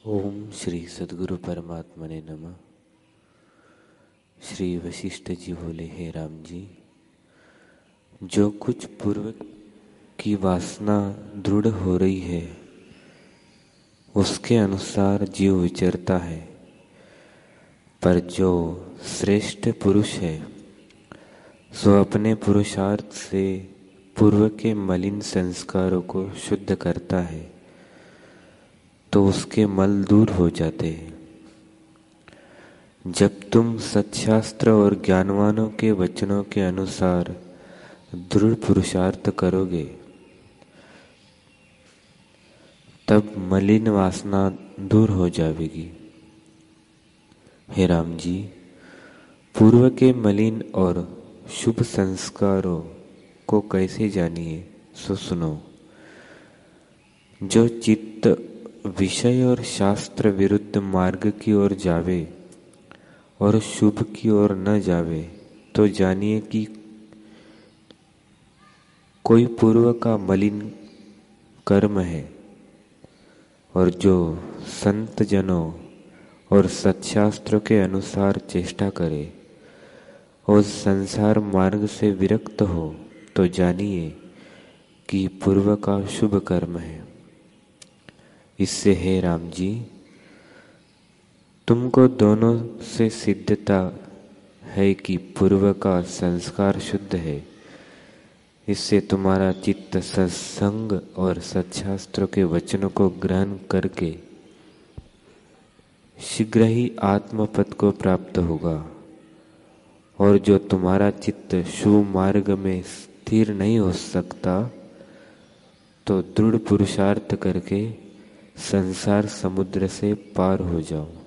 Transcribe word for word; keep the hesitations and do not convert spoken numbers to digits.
ओम श्री सद्गुरु परमात्मने नमः। श्री वशिष्ठ जी बोले, हे राम जी, जो कुछ पूर्व की वासना दृढ़ हो रही है उसके अनुसार जीव विचरता है, पर जो श्रेष्ठ पुरुष है सो अपने पुरुषार्थ से पूर्व के मलिन संस्कारों को शुद्ध करता है तो उसके मल दूर हो जाते हैं। जब तुम सत्शास्त्र और ज्ञानवानों के वचनों के अनुसार दृढ़ पुरुषार्थ करोगे तब मलिन वासना दूर हो जाएगी। हे राम जी, पूर्व के मलिन और शुभ संस्कारों को कैसे जानिए सो सुनो। जो चित्त विषय और शास्त्र विरुद्ध मार्ग की ओर जावे और शुभ की ओर न जावे तो जानिए कि कोई पूर्व का मलिन कर्म है, और जो संत जनों और सत्शास्त्रों के अनुसार चेष्टा करे और संसार मार्ग से विरक्त हो तो जानिए कि पूर्व का शुभ कर्म है। इससे हे राम जी, तुमको दोनों से सिद्धता है कि पूर्व का संस्कार शुद्ध है। इससे तुम्हारा चित्त सत्संग और सत्शास्त्रों के वचनों को ग्रहण करके शीघ्र ही आत्मपद को प्राप्त होगा, और जो तुम्हारा चित्त शुभ मार्ग में स्थिर नहीं हो सकता तो दृढ़ पुरुषार्थ करके संसार समुद्र से पार हो जाओ।